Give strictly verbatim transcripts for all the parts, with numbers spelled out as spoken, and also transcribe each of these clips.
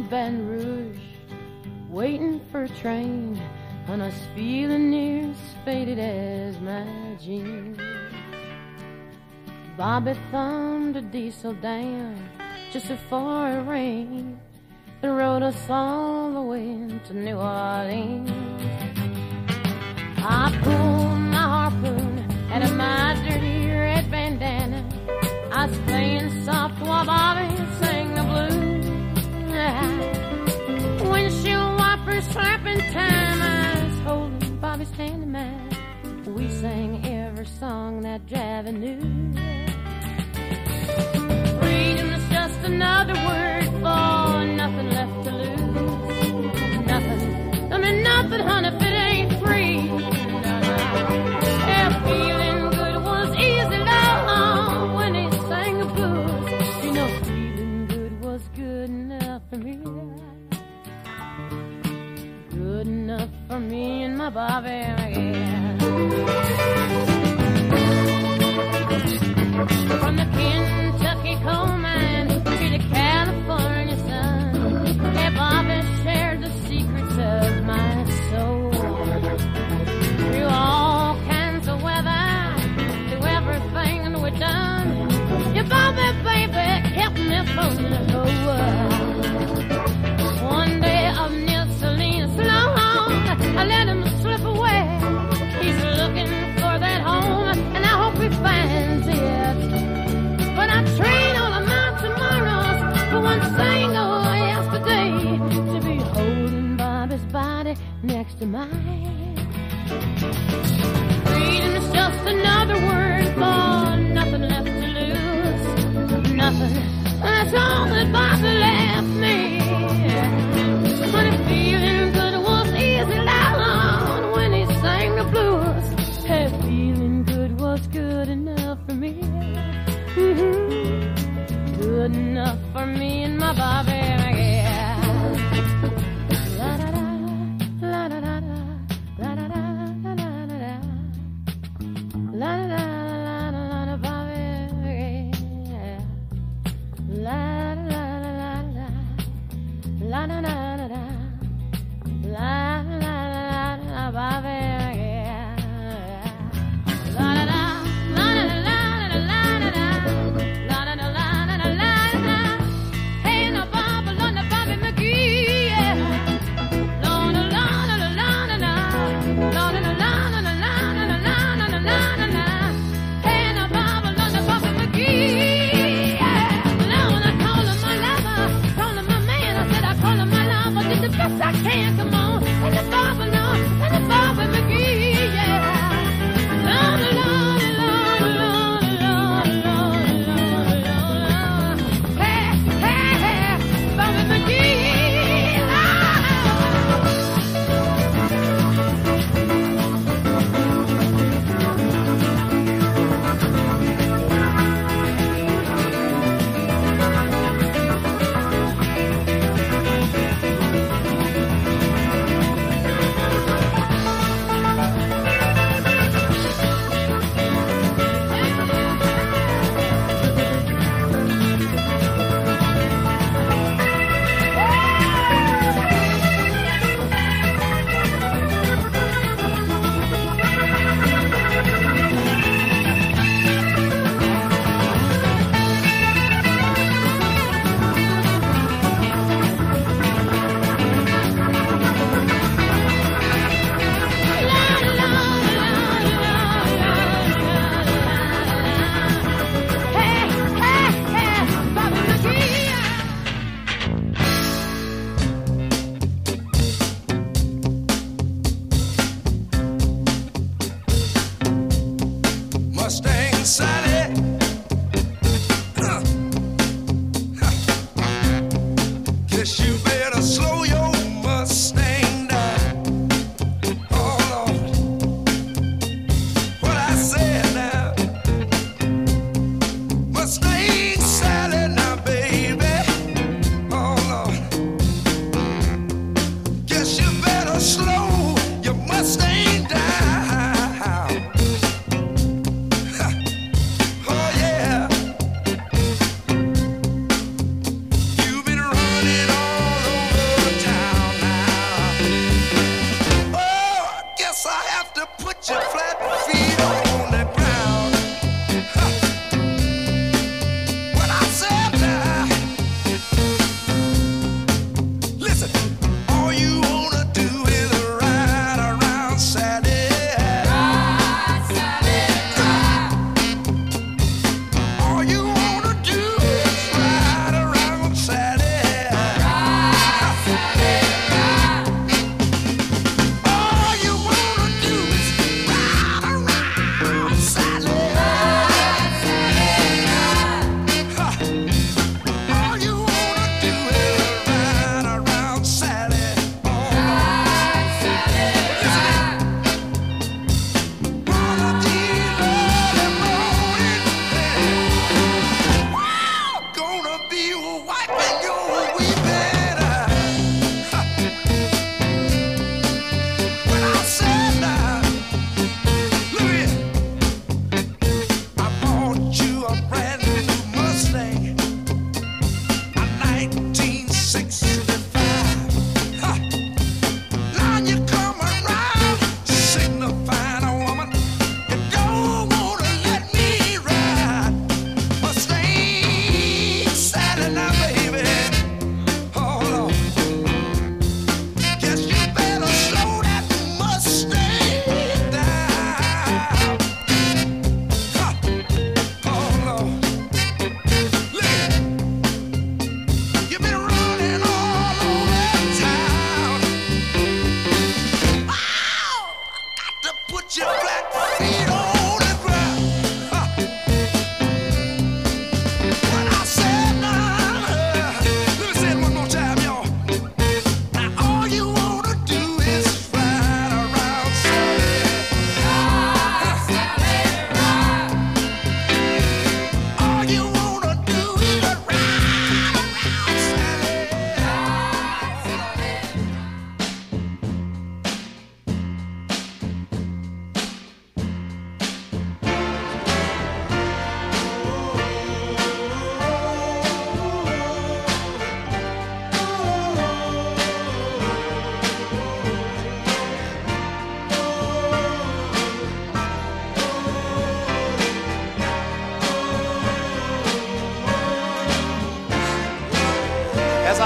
Baton Rouge, waiting for a train, and I was feeling near as faded as my jeans. Bobby thumbed a diesel down just before it rained and rode us all the way to New Orleans. I pulled my harpoon out of my dirty red bandana. I was playing soft while Bobby sang the blues. Windshield wipers slapping time, I was holding Bobby's hand in mine. We sang every song that Javi knew. Freedom is just another word for nothing left to lose. Nothing, I mean nothing, honey, if it ain't free. No, no. Yeah, feeling good was easy, love, when he sang the blues. You know, feeling good was good enough for me. Good enough for me and my Bobby, yeah. From the Kentucky coal mine to the California sun, yeah, Bobby shared the secrets of my soul.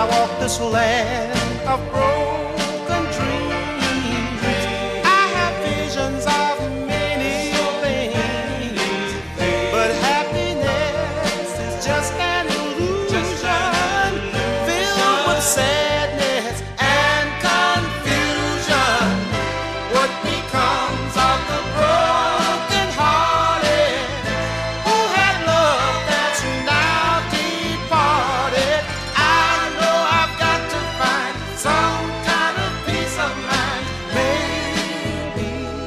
walk this land of broken dreams. I have visions of many things, but happiness is just an illusion filled with sadness and confusion. What becomes of the broken hearted who had love that's now departed? I know I've got to find some kind of peace of mind. Maybe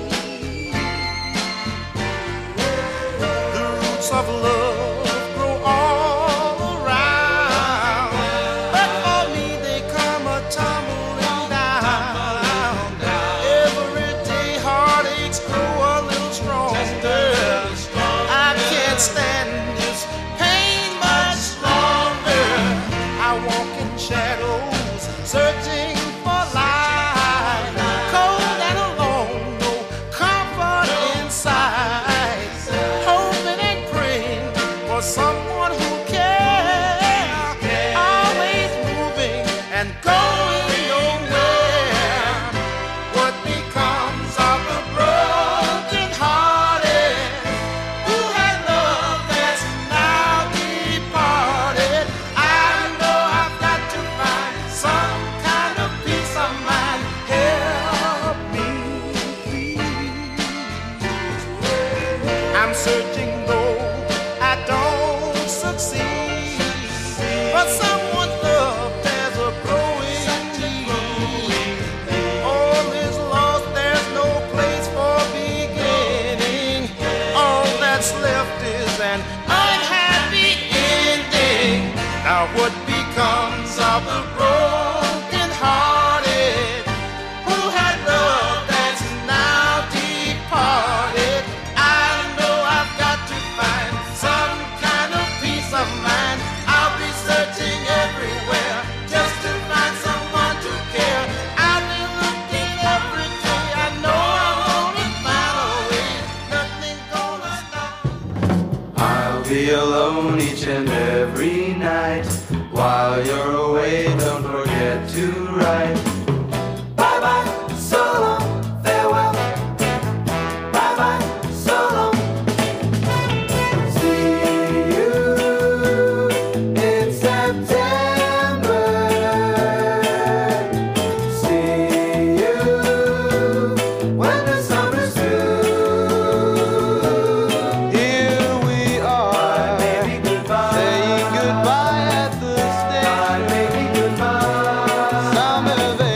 the roots of love grow all around, but for me they come a tumbling down. Every day heartaches grow a little stronger. I can't stand this pain much longer. I walk in shadows, searching for light, cold and alone, no comfort inside, hoping and praying for someone who cares, always moving and going nowhere. What becomes of the broken hearted who had love that's now departed? I know I've got to find some kind of peace of mind. Help me, please. I'm searching though I don't succeed, but someone's love there's a growing need. All is lost, there's no place for beginning. All that's left is an unhappy ending. Now what becomes of the broken hearted who had love that's now departed? I know I've got to find some kind of peace of mind. I'll be searching everywhere just to find someone to care. I've been looking every day. I know I'm gonna find a way. Nothing's gonna stop. I'll be alone each and every night. While you're away, don't forget to write. Bye bye, so long, farewell. Bye bye, so long. See you in September. See you when the summer's through. Here we are, Baby, goodbye. saying goodbye at the Bye, station. baby, goodbye. Summer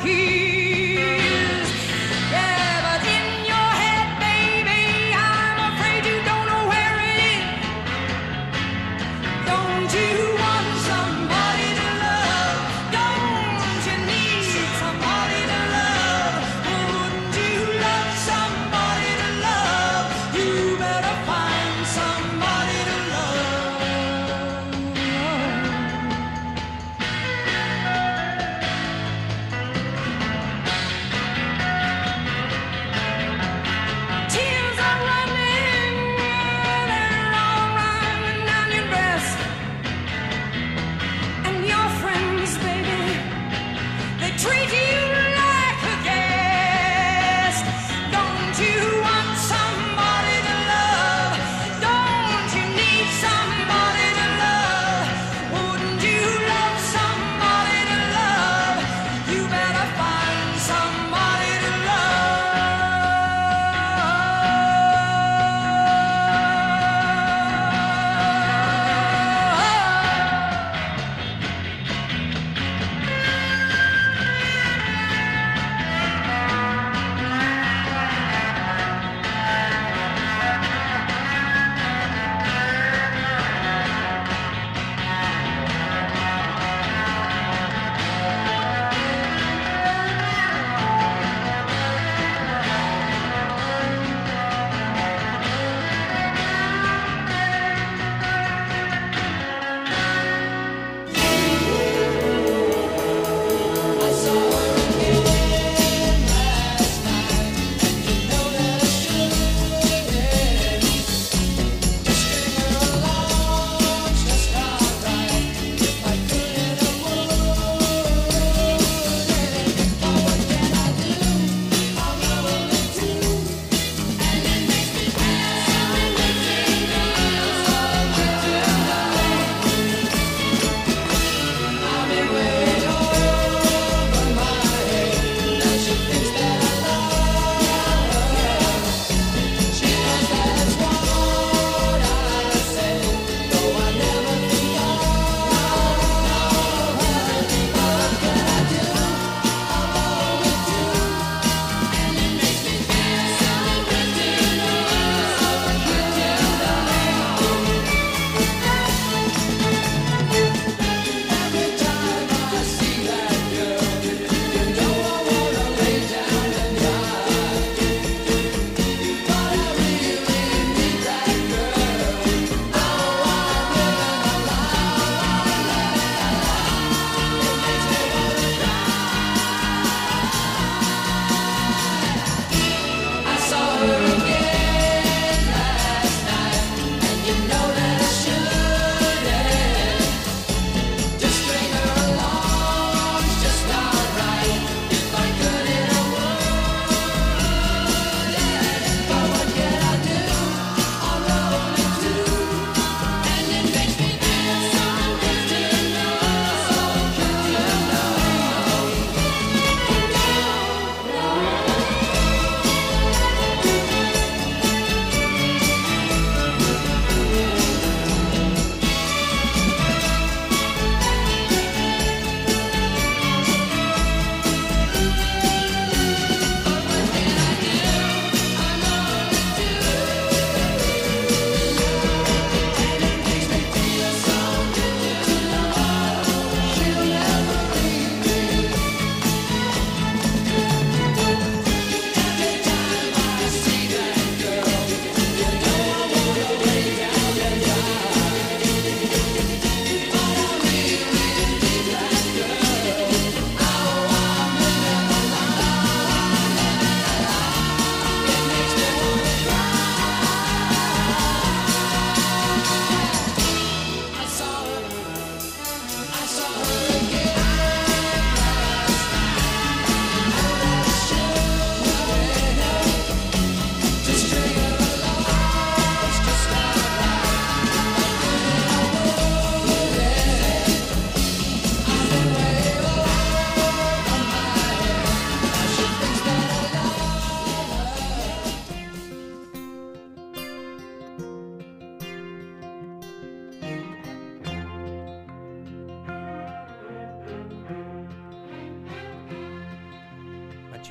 keys. Yeah, but in your head, baby, I'm afraid you don't know where it is. Don't you want somebody to love? Don't you need somebody to love? Wouldn't you love somebody to love? You better find somebody to love.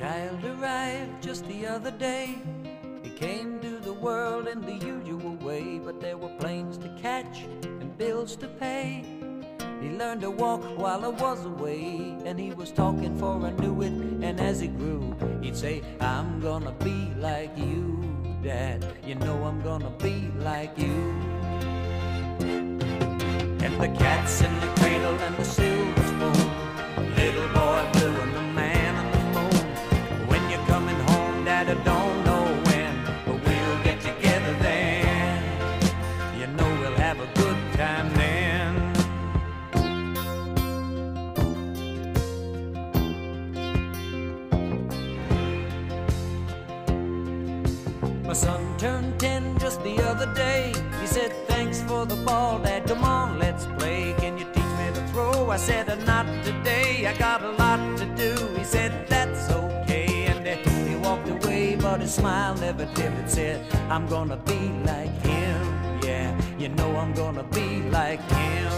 child arrived just the other day. He came to the world in the usual way, but there were planes to catch and bills to pay. He learned to walk while I was away, and he was talking for I knew it. And as he grew, he'd say, I'm gonna be like you, Dad. You know I'm gonna be like you. And the cat's in the cradle and the silver spoon, little boy blue and the man on the moon. When you're coming home, Dad, I don't know when, but we'll get together then. You know we'll have a good time then. My son turned ten just the other day. He said, thanks for the ball, Dad, come on, let's play. Can you teach me to throw? I said, not today, I got a lot to do. He said, that's okay, and he walked away, but his smile never dimmed. Said, I'm gonna be like him, yeah, you know I'm gonna be like him.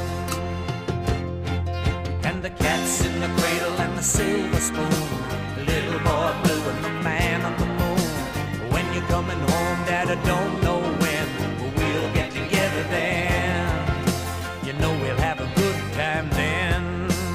And the cat's in the cradle and the silver spoon, the little boy blue and the man on the moon. When you're coming home, Dad, I don't know when, but we'll get together then. You know we'll have a good time then.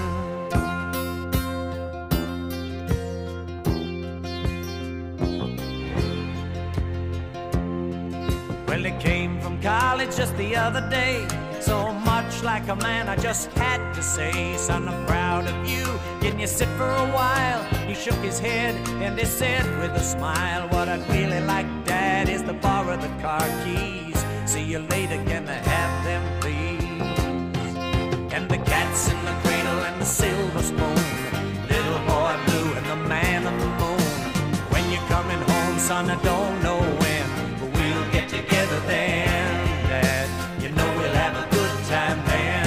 Well, he came from college just the other day. So much like a man, I just had to say, son, I'm proud of you. Can you sit for a while? He shook his head and he said with a smile, what I'd really like, Dad, is to borrow the car keys. See you later, can I have them, please? And the cat's in the cradle and the silver spoon, little boy blue and the man on the moon. When you're coming home, son, I don't know when, but we'll get together then, Dad. You know we'll have a good time then.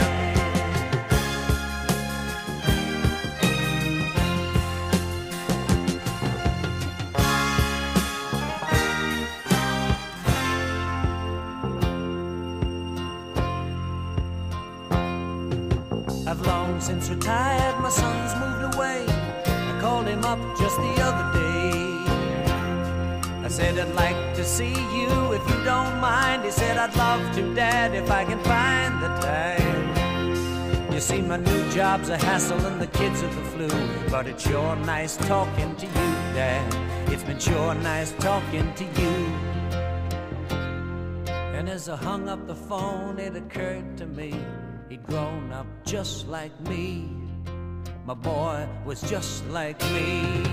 I've long since retired, my son's moved away. I called him up just the other day. I said, I'd like to see you if you don't mind. He said, I'd love to, Dad, if I can find the time. You see, my new job's a hassle and the kids are the flu, but it's sure nice talking to you, Dad. It's been sure nice talking to you. And as I hung up the phone, it occurred to me, he'd grown up just like me. My boy was just like me.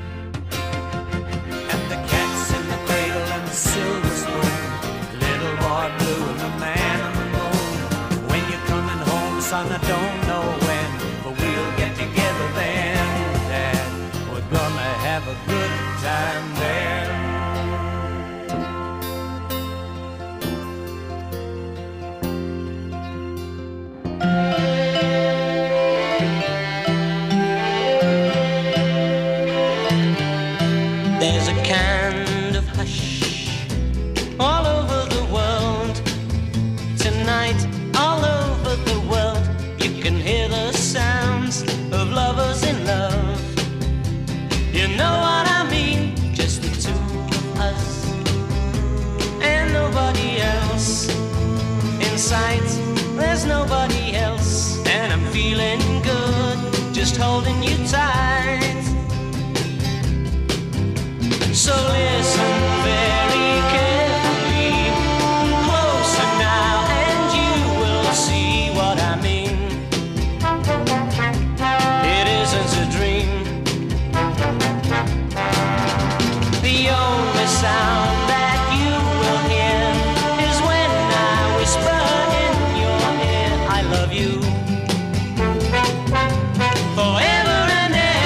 And the cat's in the cradle and the silver spoon, little boy blue and the man on the moon. When you're coming home, son, I don't know when, but we'll get together then, Dad. We're gonna have a good time there. There's a kind of hush all over the world tonight, all over the world. You can hear the sounds of lovers in love. You know what I mean? Just the two of us and nobody else. In sight, there's nobody else, and I'm feeling good, just holding you tight. So listen very carefully, closer now, and you will see what I mean. It isn't a dream. The only sound that you will hear is when I whisper in your ear, I love you forever and ever.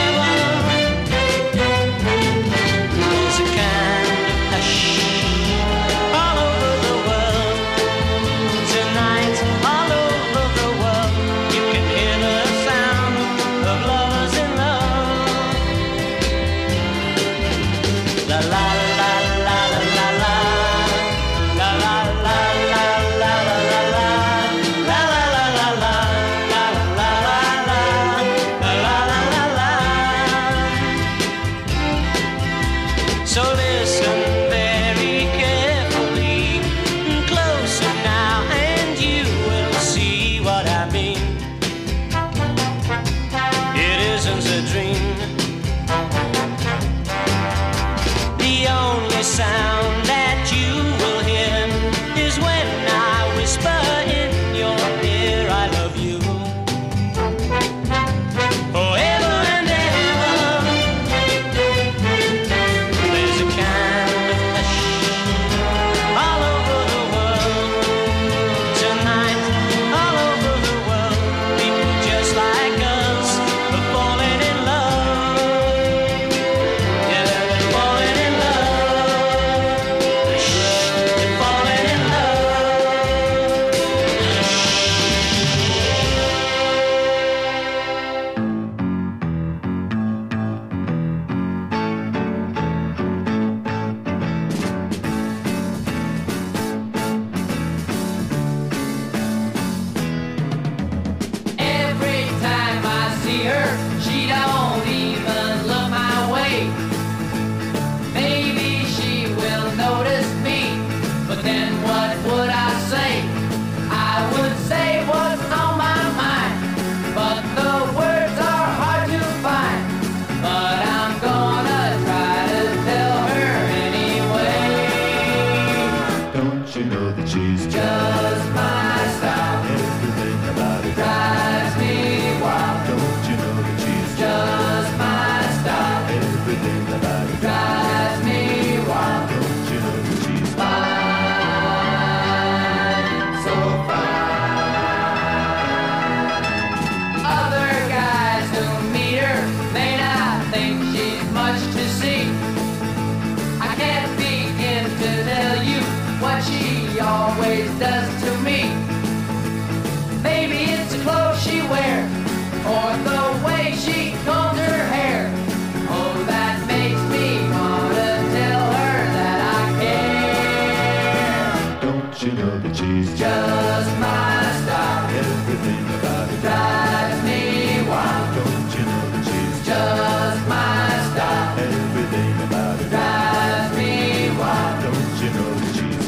cheese. Just my style. Everything about it drives me wild. Don't you know that she's just my style? Everything about it drives me wild. Don't you know that she's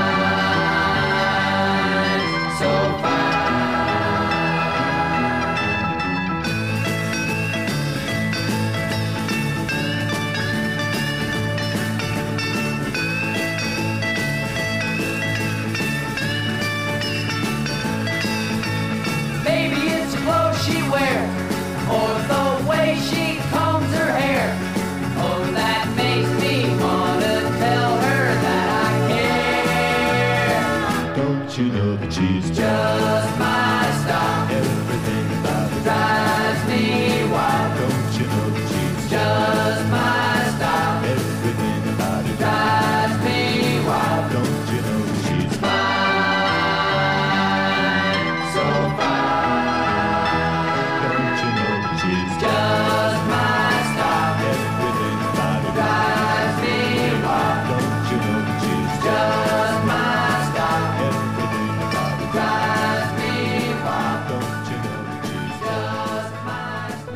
fine, so fine. Maybe it's the clothes she wears, or the way she combs her hair. Oh, that makes me wanna tell her that I care. Don't you know that she's Just my style. everything about it Drives me wild. Don't you know that she's Just my style. everything about it Drives me wild. Don't you know that she's Fine, so fine. Don't you know that she's Just my style. everything about it Drives me wild. Don't you know that she's Just my style. everything about it Drives me wild. Don't you know that she's Just my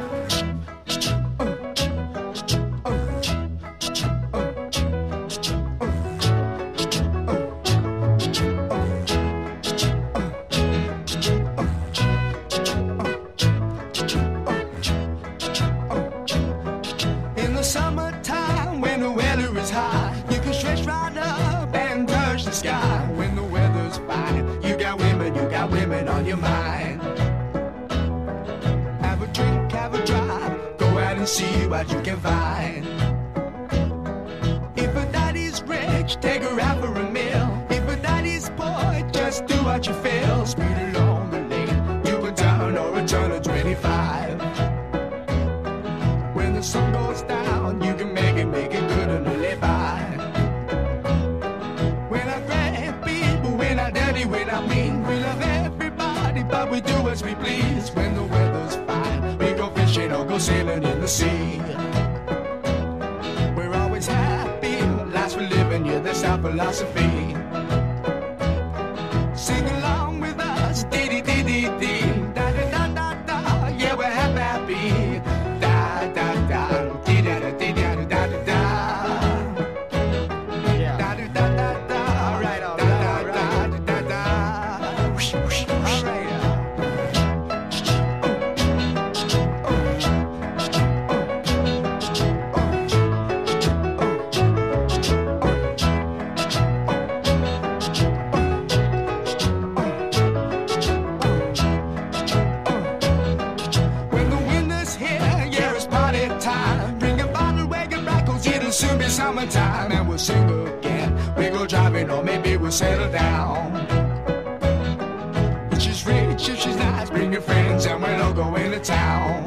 In the summertime, when the weather is high, you can stretch right up and touch the sky. When the weather's fine, you got women, you got women on your mind. Have a drink, have a drive, go out and see what you can find. If a daddy's rich, take her out for a meal. If a daddy's poor, just do what you feel. Speed along the lane, you can turn or a turn of twenty-five. When the sun goes down, you can make it, make it good and live by. When I grab people, when I dirty, when I mean, we love everybody, but we do as we please. When the weather's fine, we go fishing or go sailing in the sea. We're always happy, life's for living, yeah, that's our philosophy. Sing along with us, dee dee dee dee dee, da da da da da, yeah, we're happy, happy. Da da da, dee da da dee da da da da da. Da da da da da, all right, all right, all right, da da da. Whoosh, whoosh, whoosh. All right. When the winter's here, yeah, it's party time. Bring a bottle, wagon back, 'cause it'll soon be summertime. And we'll sing again. We go driving, or maybe we'll settle down. If she's rich, if she's nice, bring your friends, and we'll all go into town.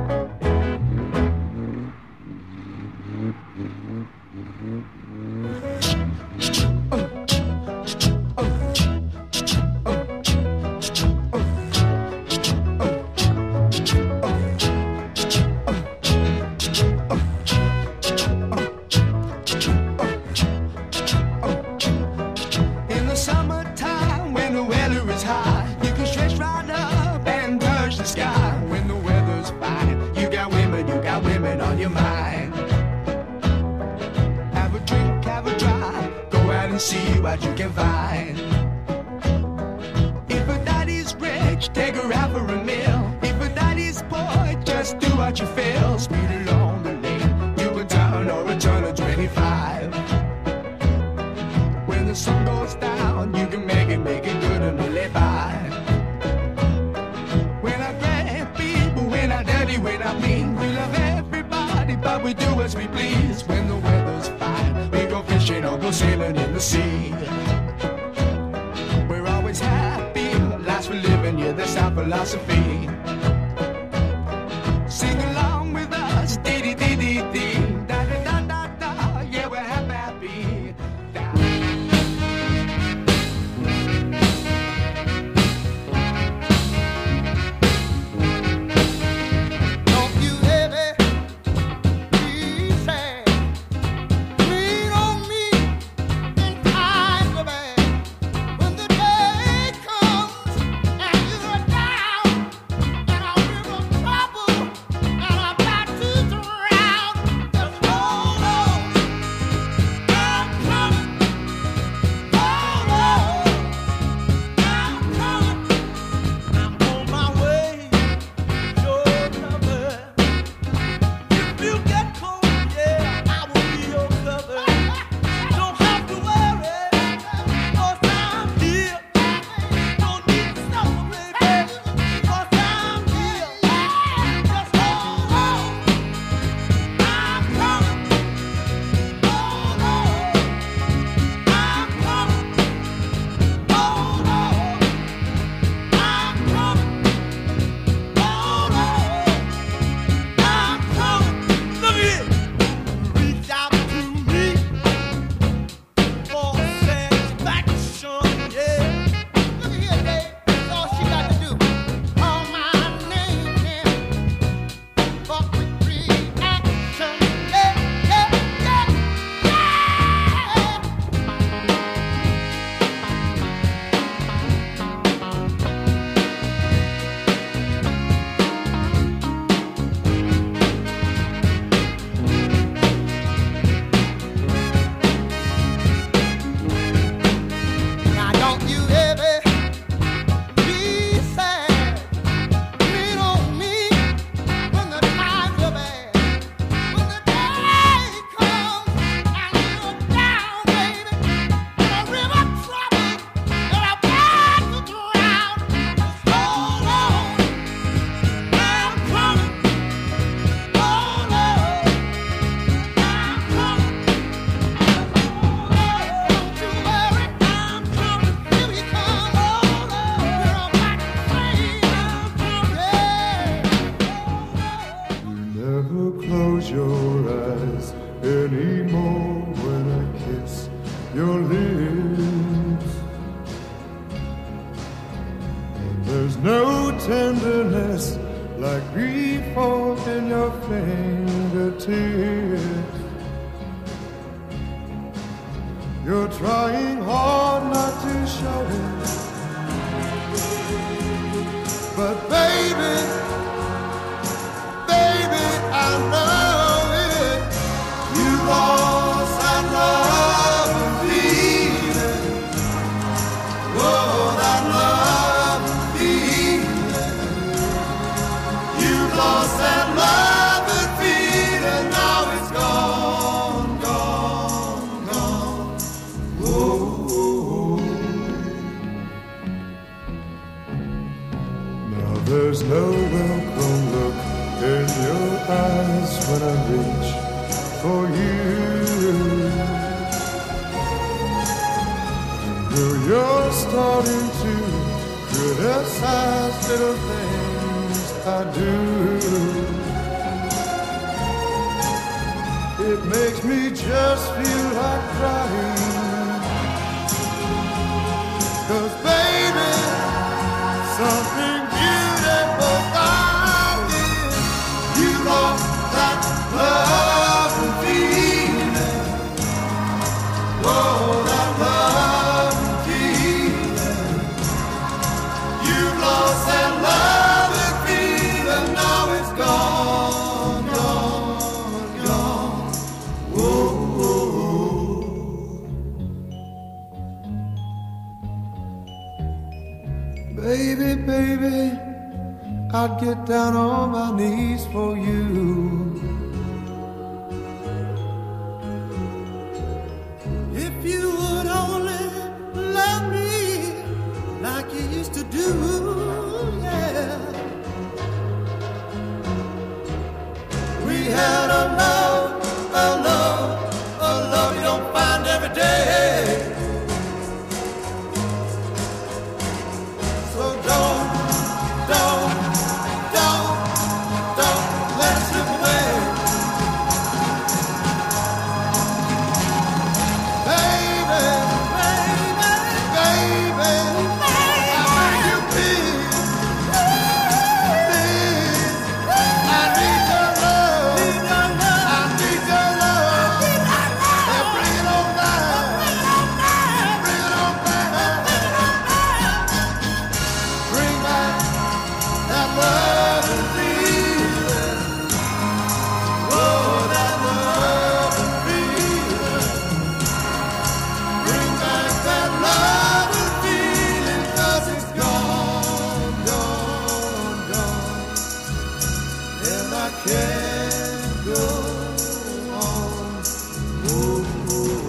In the summertime, when the weather is high, you can stretch right up and touch the sky. When the weather's fine, you got women, you got women on your mind. Have a drink, have a drive, go out and see what you can find. If a daddy's rich, take her out for a meal. If a daddy's poor, just do what you feel. Speed along the lane, you can turn or a turn of twenty-five. When the sun goes down, you can make it, make it good and live by. When I grab people, when I dirty, when I mean, we love everybody, but we do as we please. When the weather's fine, we go fishing or go sailing in the sea. We're always happy, life's for living, yeah, that's our philosophy. Sing along with us, dee dee dee dee dee, da da da da da, yeah, we're happy, happy. Da. Don't you ever be sad. Lean on me in times of bad. When the day your eyes anymore when I kiss your lips. And there's no tenderness like before in your fingertips. You're trying hard not to show it, but baby, baby, I know it. You lost that love and feeling. Whoa, that love and feeling. You lost that love and feeling. Now it's gone, gone, gone. Whoa. Now there's no welcome look in your eyes when I reach for you. Girl, you're starting to criticize little things I do. It makes me just feel like crying. 'Cause baby, something beautiful about it. You lost that love and feeling. Whoa, that love and feeling. You lost that love and feeling. Now it's gone, gone, gone. Whoa, whoa. Baby, baby, I'd get down on my knees for you. If you would only love me like you used to do, yeah. We had a love, a love, a love you don't find every day. So don't, don't, don't, don't let it slip away. Baby, baby, baby, I beg you please, please, I need your love, I need your love, and bring it on back, bring it on back, bring back that love and feeling. Whoa, that love and feeling. Bring back that love and feeling, 'cause it's gone, gone, gone. And I can't go on. Whoa, whoa.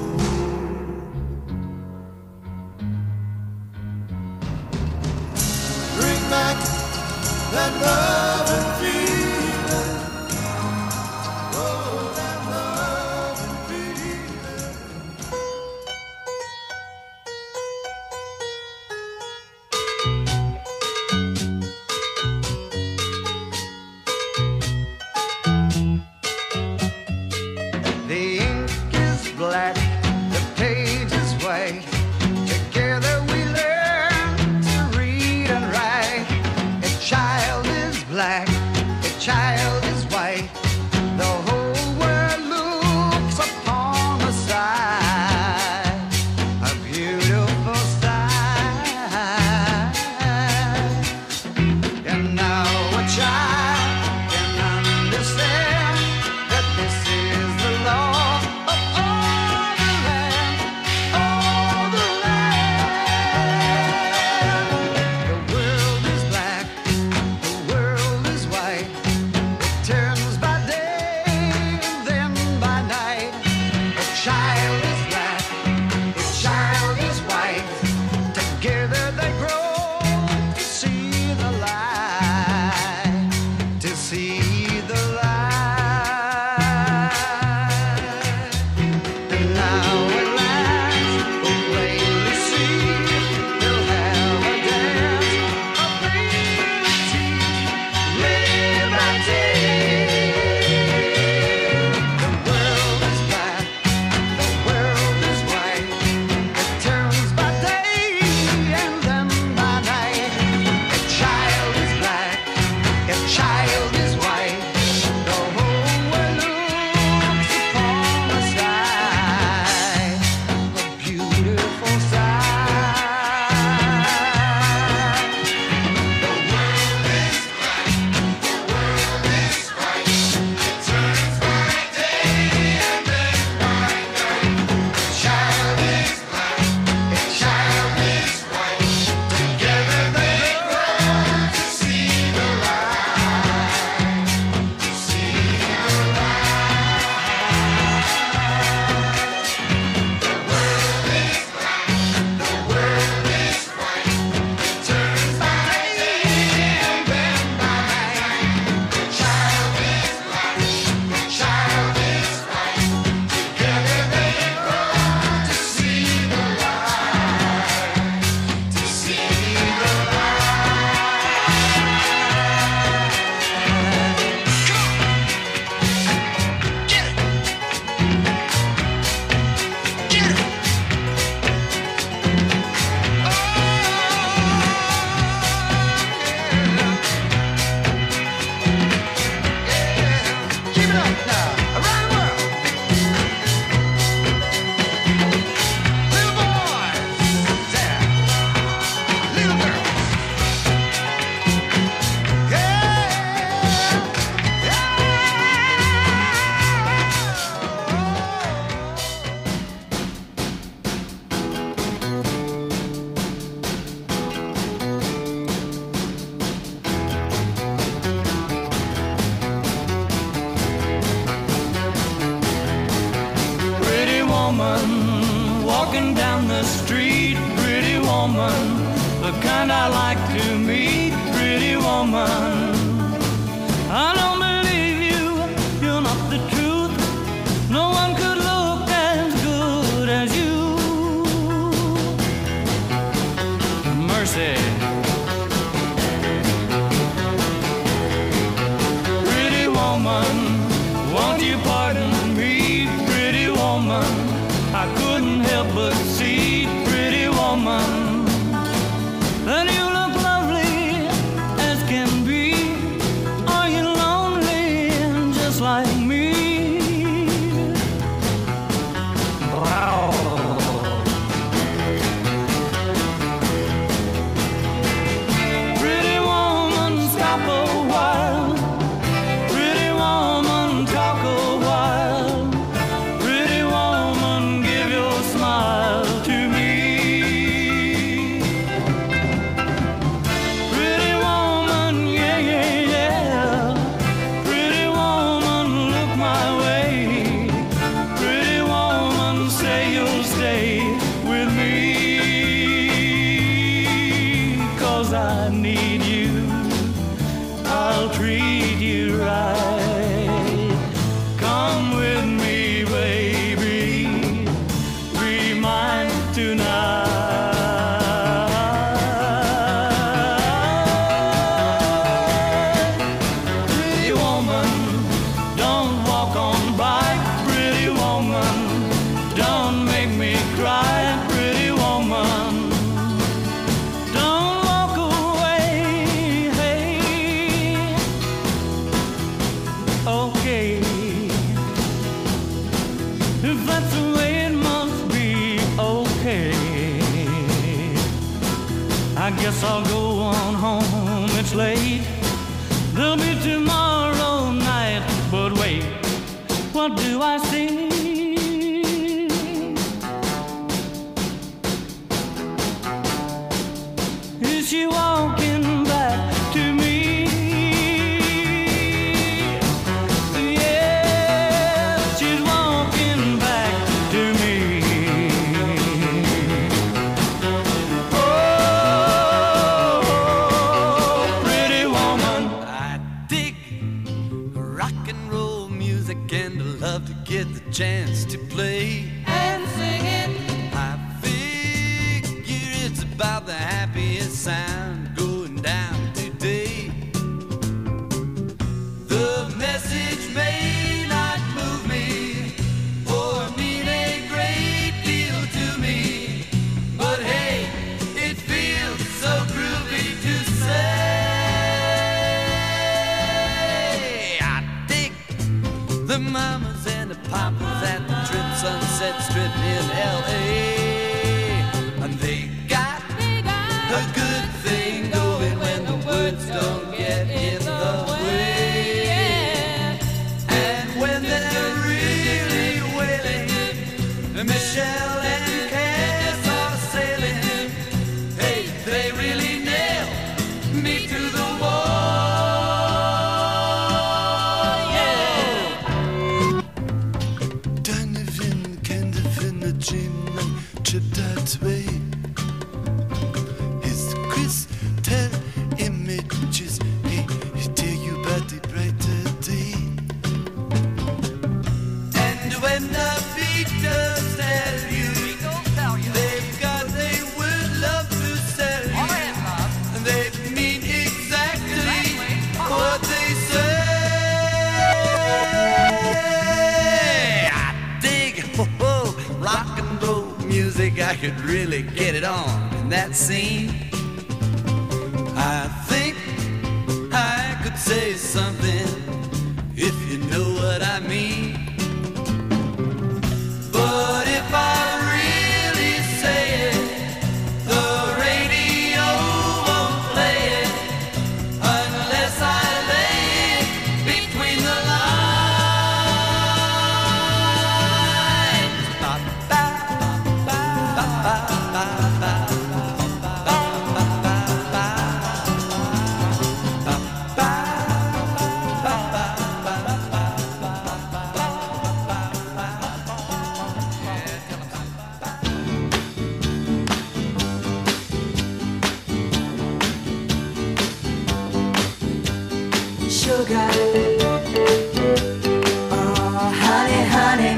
Bring back that love and feeling. Oh, that love and feeling. The ink is black, the page is white. Together we learn to read and write. A child is black, a child is white. The whole world looks upon a sight, a beautiful sight. And now a child can understand that this is the law of all the land, all the land. The world is black, the world is white. It turns by day and then by night. A child is black, a child is white. Together they grow to see the light, to see the light. And now at last we'll plainly see they'll have a dance of liberty, liberty. woman walking down the street, pretty woman, the kind I like to meet, pretty woman. I don't believe you, you're not the truth. No one could look as good as you. Mercy. Pretty woman, won't you pardon me, pretty woman? I couldn't help but see, pretty woman, that you look lovely as can be. Are you lonely just like me? Pretty woman, stop a while. Pretty woman, talk a while. Pretty woman, give your smile to me. Pretty woman, yeah, yeah, yeah. Pretty woman, look my way. Pretty woman, say you'll stay with me. 'Cause I need you, I'll treat you right. Come with me, baby, be mine tonight. Pretty woman, don't walk on by. Pretty woman, don't make me cry. Pretty woman, don't walk away. Hey, okay, if that's the way it must be, okay. I guess I'll go on home, it's late. There'll be tomorrow night, but wait, what do I see? Is she walking back to me? Yeah, she's walking back to me. Oh, pretty woman. I dig rock and roll music and I love to get the chance to play And sing it. I figure it's about the happiest sound going down today. The message may not move me or mean a great deal to me, but hey, it feels so groovy to say. I dig the mamas and the papas at the Trip Sunset Strip in L A, and they got a good thing going when the words don't get in the way. And when they're really wailing, Michelle and Cass are sailing. Hey, they really nail me to the wall. Yeah. Donovan, Candivin, a dream like tripped that way. His crystal images, hey, he tell you about the brighter day. And when the Beatles tell you they've got a word love to sell you, and they mean exactly what they say. I dig oh, rock and roll music. I could really get it on in that scene. I think I could say something if you know what I mean. But if I really say it, the radio won't play it unless I lay it between the lines. Ba, ba, ba, ba, ba, ba, ba, ba, ba, ba, ba, ba, ba, ba, sugar. Oh, honey, honey,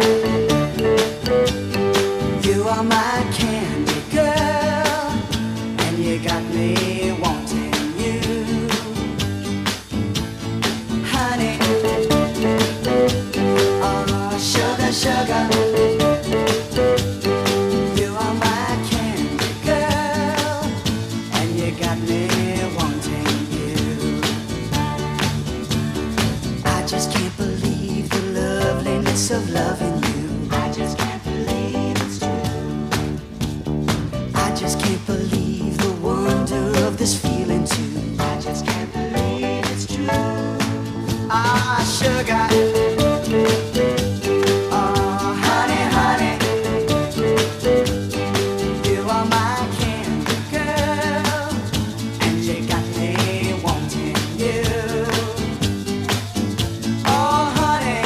you are my candy girl, and you got me wanting you. Honey, oh, sugar, sugar, you are my candy girl, and you got me wanting you. I just can't believe the loveliness of loving you. I just can't believe it's true. I just can't believe the wonder of this feeling too. I just can't believe it's true. Ah, sugar. Oh, honey, honey, you are my candy girl, and you got me wanting you. Oh, honey,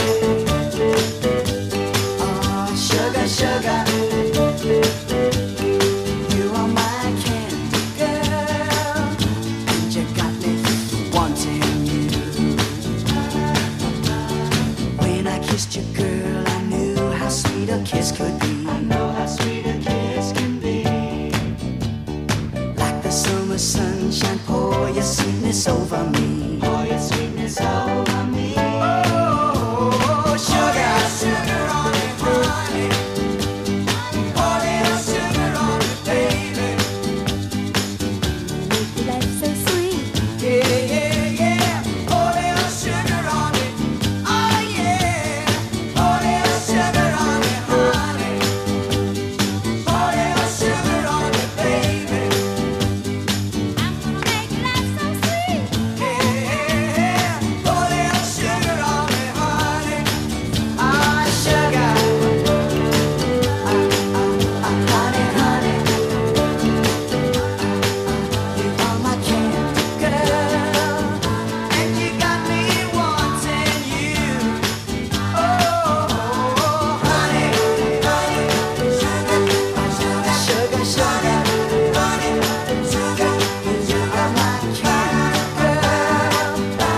oh, sugar, sugar, you are my candy girl, and you got me wanting you. When I kissed you, girl, I knew how sweet a kiss could be. I know how sweet a kiss can be. Like the summer sunshine, pour your sweetness over me. Pour your sweetness over me. Oh, sugar, sugar on me, honey. Pour little sugar on me, baby. Life so sweet. Yeah, yeah, yeah. Pour little sugar on me. Oh, yeah. Pour little sugar on me, honey. Pour little sugar on me, baby. I'm gonna make life so sweet. Yeah, pour little sugar on me, honey. Ah, sugar. Ah, ah, ah, honey, honey. You are my candy girl, and you got me wanting you. Oh, honey, honey, sugar, sugar, sugar, honey, sugar, you are my candy girl.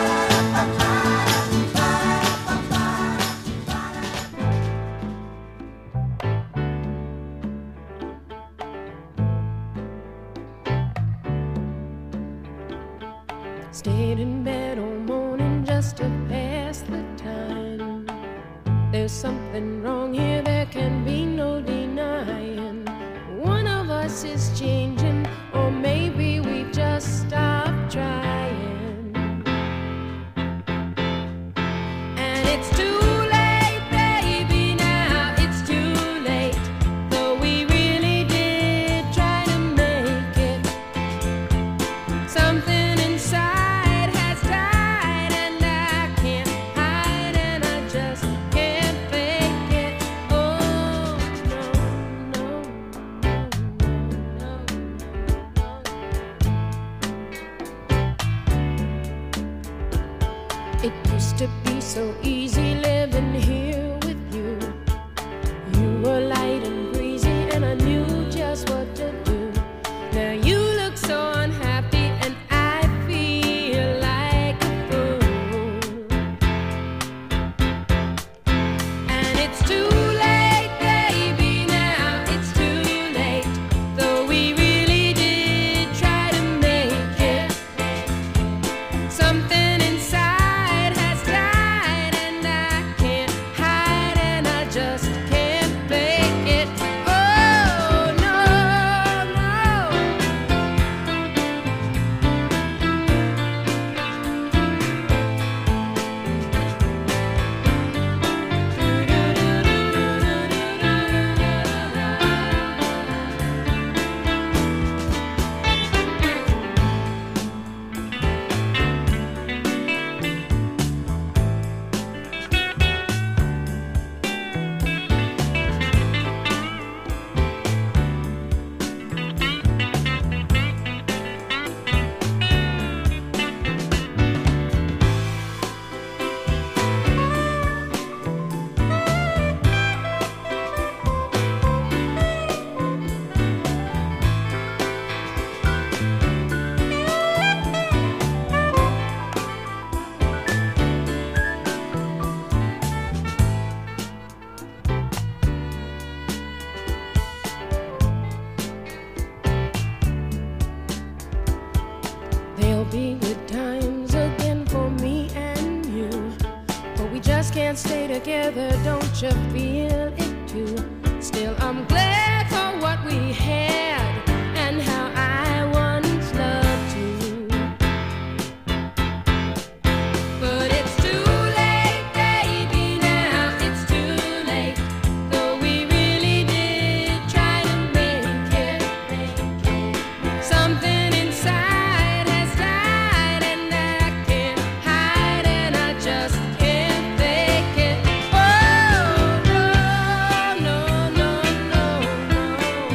Stayed in bed all morning just to pass the time. There's something wrong here, there can be no denying. One of us is changing, or maybe we've just stopped trying. And it's too late, baby, now it's too late. Though we really did try to make it. Something inside has died, and I can't hide, and I just can't fake it. Oh, no, no, no, no, no. It used to be so easy living here with you. You were light and breezy, and I knew just what to do. Now you look so unhappy, and I feel like a fool. And it's too late, baby, now it's too late. Though we really did try to make it. Something inside has died, and I can't hide, and I just can't fake it. Oh, no, no. together, don't you feel it too? Still, I'm glad for what we had and how